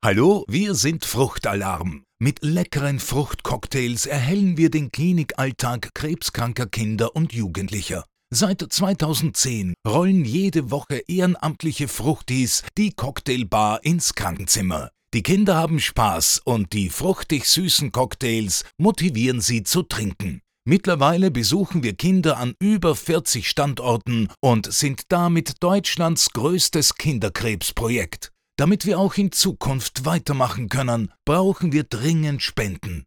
Hallo, wir sind Fruchtalarm. Mit leckeren Fruchtcocktails erhellen wir den Klinikalltag krebskranker Kinder und Jugendlicher. Seit 2010 rollen jede Woche ehrenamtliche Fruchtis die Cocktailbar ins Krankenzimmer. Die Kinder haben Spaß und die fruchtig süßen Cocktails motivieren sie zu trinken. Mittlerweile besuchen wir Kinder an über 40 Standorten und sind damit Deutschlands größtes Kinderkrebsprojekt. Damit wir auch in Zukunft weitermachen können, brauchen wir dringend Spenden.